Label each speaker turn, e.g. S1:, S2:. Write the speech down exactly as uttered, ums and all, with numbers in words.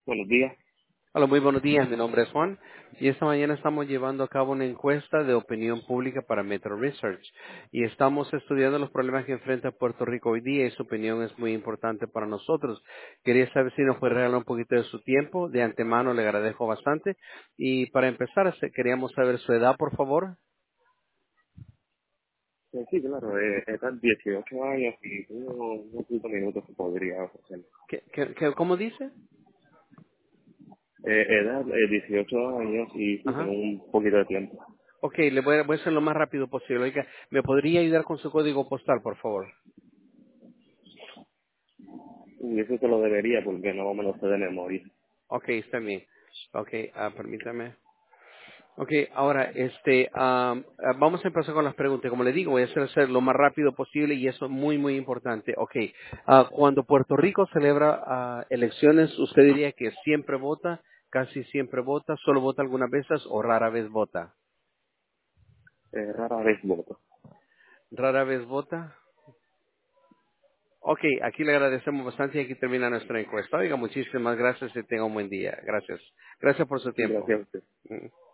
S1: Buenos días.
S2: Hola, muy buenos días. Mi nombre es Juan y esta mañana estamos llevando a cabo una encuesta de opinión pública para Metro Research y estamos estudiando los problemas que enfrenta Puerto Rico hoy día y su opinión es muy importante para nosotros. Quería saber si nos puede regalar un poquito de su tiempo. De antemano le agradezco bastante. Y para empezar, se- queríamos saber su edad, por favor.
S1: Eh, sí, claro, eh, eran dieciocho años y unos, unos cinco minutos que podría ofrecer.
S2: ¿Qué, qué, qué- cómo dice?
S1: Eh, edad eh, dieciocho años y sí, tengo
S2: Ajá.
S1: un poquito de tiempo.
S2: Ok, le voy a, voy a hacer lo más rápido posible. Oiga, ¿me podría ayudar con su código postal, por favor?
S1: Y eso te lo debería porque no me lo sé de memoria.
S2: Ok, está bien. Ok, ah, permítame. Ok, ahora, este, am, ah, vamos a empezar con las preguntas. Como le digo, voy a hacer, hacer lo más rápido posible y eso es muy, muy importante. Ok, ah, cuando Puerto Rico celebra ah, elecciones, ¿usted diría que siempre vota, casi siempre vota, solo vota algunas veces o rara vez vota?
S1: Eh, rara vez voto.
S2: ¿Rara vez vota? Ok, aquí le agradecemos bastante y aquí termina nuestra encuesta. Oiga, muchísimas gracias y tenga un buen día. Gracias. Gracias por su tiempo.
S1: Gracias a usted.
S2: Mm.